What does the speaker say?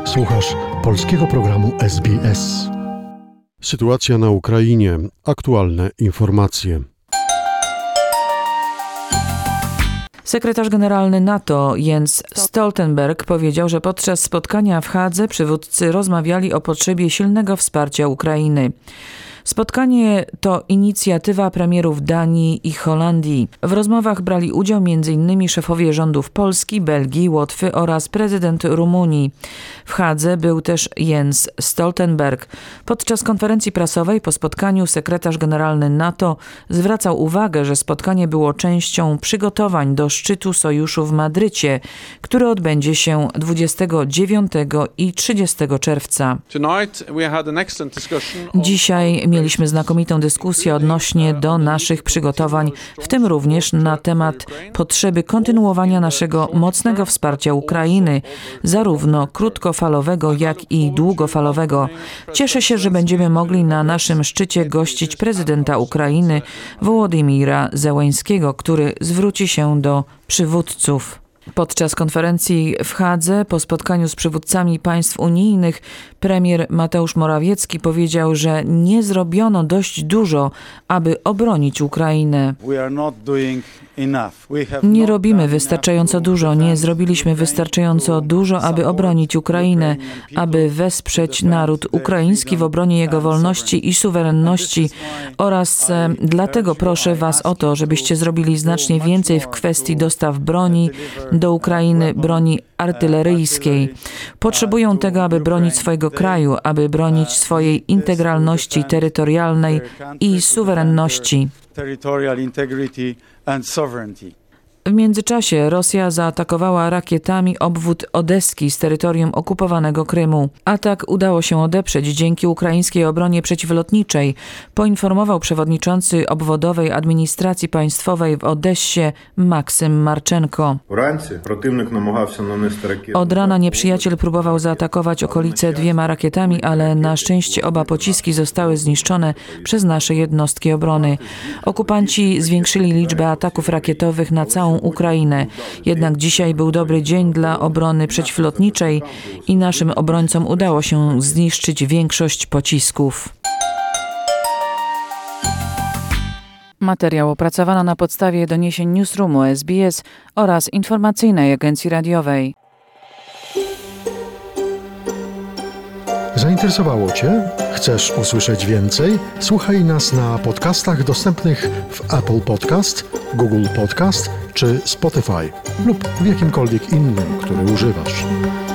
Słuchasz polskiego programu SBS. Sytuacja na Ukrainie. Aktualne informacje. Sekretarz generalny NATO Jens Stoltenberg powiedział, że podczas spotkania w Hadze przywódcy rozmawiali o potrzebie silnego wsparcia Ukrainy. Spotkanie to inicjatywa premierów Danii i Holandii. W rozmowach brali udział m.in. szefowie rządów Polski, Belgii, Łotwy oraz prezydent Rumunii. W Hadze był też Jens Stoltenberg. Podczas konferencji prasowej po spotkaniu sekretarz generalny NATO zwracał uwagę, że spotkanie było częścią przygotowań do szczytu sojuszu w Madrycie, który odbędzie się 29 i 30 czerwca. Dzisiaj mieliśmy znakomitą dyskusję odnośnie do naszych przygotowań, w tym również na temat potrzeby kontynuowania naszego mocnego wsparcia Ukrainy, zarówno krótkofalowego, jak i długofalowego. Cieszę się, że będziemy mogli na naszym szczycie gościć prezydenta Ukrainy Wołodymira Zełeńskiego, który zwróci się do przywódców. Podczas konferencji w Hadze, po spotkaniu z przywódcami państw unijnych, premier Mateusz Morawiecki powiedział, że nie zrobiono dość dużo, aby obronić Ukrainę. Nie robimy wystarczająco dużo, nie zrobiliśmy wystarczająco dużo, aby obronić Ukrainę, aby wesprzeć naród ukraiński w obronie jego wolności i suwerenności oraz dlatego proszę Was o to, żebyście zrobili znacznie więcej w kwestii dostaw broni do Ukrainy, broni artyleryjskiej. Potrzebują tego, aby bronić swojego kraju, aby bronić swojej integralności terytorialnej i suwerenności. W międzyczasie Rosja zaatakowała rakietami obwód odeski z terytorium okupowanego Krymu. Atak udało się odeprzeć dzięki ukraińskiej obronie przeciwlotniczej, poinformował przewodniczący obwodowej administracji państwowej w Odessie Maksym Marczenko. Od rana nieprzyjaciel próbował zaatakować okolice 2 rakietami, ale na szczęście oba pociski zostały zniszczone przez nasze jednostki obrony. Okupanci zwiększyli liczbę ataków rakietowych na całą Ukrainę. Jednak dzisiaj był dobry dzień dla obrony przeciwlotniczej i naszym obrońcom udało się zniszczyć większość pocisków. Materiał opracowano na podstawie doniesień Newsroomu SBS oraz informacyjnej agencji radiowej. Zainteresowało Cię? Chcesz usłyszeć więcej? Słuchaj nas na podcastach dostępnych w Apple Podcast, Google Podcast czy Spotify lub w jakimkolwiek innym, który używasz.